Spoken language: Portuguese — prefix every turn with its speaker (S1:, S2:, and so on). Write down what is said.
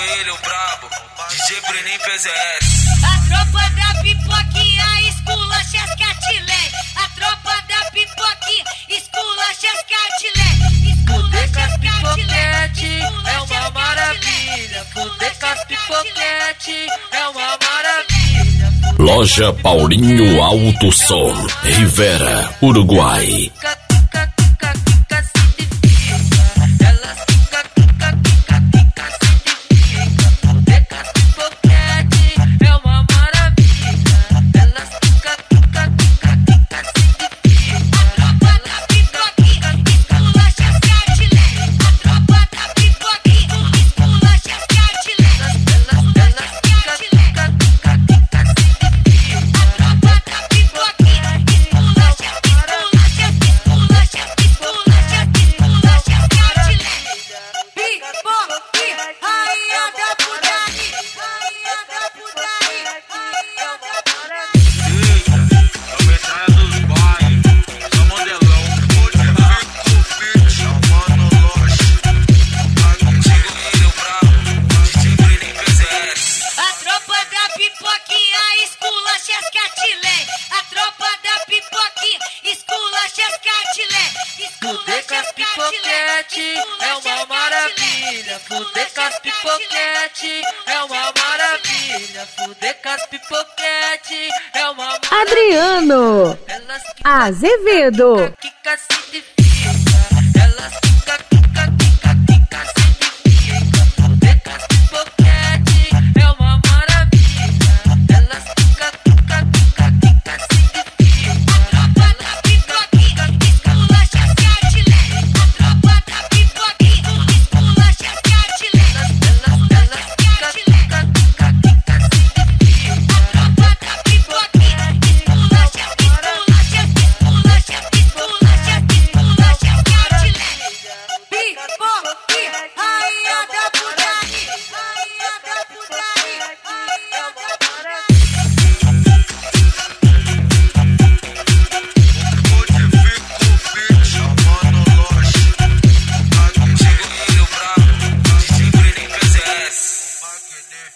S1: ele, o brabo, DJ Brenin PZS.
S2: A tropa da pipoquinha esculacha as catilé. A tropa da pipoquinha esculacha as catilé.
S3: Fuder com as pipoquete é uma maravilha. Fuder com as pipoquete é uma maravilha.
S4: Loja Paulinho Alto Som, Rivera, Uruguai.
S3: Fuder com as pipoquete é uma maravilha. Fuder com as pipoquete é uma maravilha. Fuder com as pipoquete é uma maravilha.
S5: Adriano Azevedo.
S3: Que cacete fica, elas